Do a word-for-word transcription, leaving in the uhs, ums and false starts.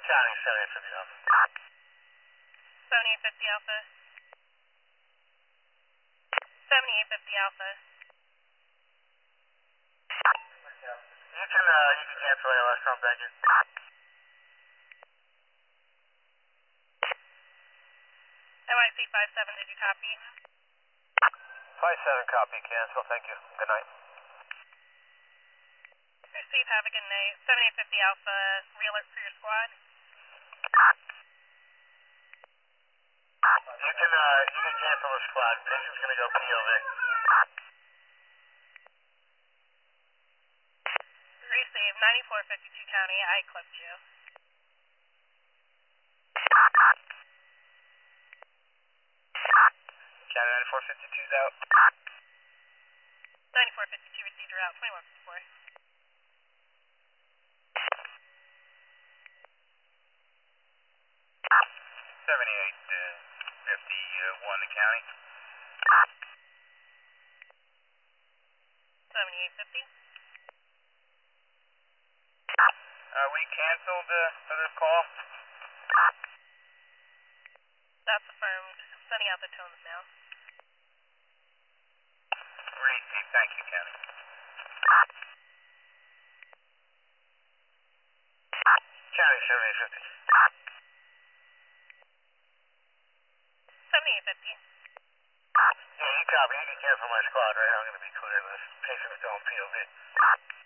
County seventy-eight fifty Alpha. seventy-eight fifty Alpha. seventy-eight fifty Alpha. You can, uh, you can cancel A L S from, thank you. M I C five seven, did you copy? five seven copy, cancel, thank you. Good night. Receive, have a good night. seventy-eight fifty Alpha, re-alert for your squad. You can, uh, you can cancel the squad. Patient's gonna go P O V. Receive, ninety-four fifty-two County, I clipped you. County ninety-four fifty-two's out. ninety-four fifty-two received your route, twenty-one fifty-four. seventy-eight fifty-one uh, County. seventy-eight fifty. Uh, we canceled uh, for this call. That's affirmed. Sending out the tones now. Receive, thank you, County. County seventy-eight fifty. seventy-eight fifty. Yeah, you copy. You can cancel my squad right now. I'm going to be clear of this. Patient's going P O V.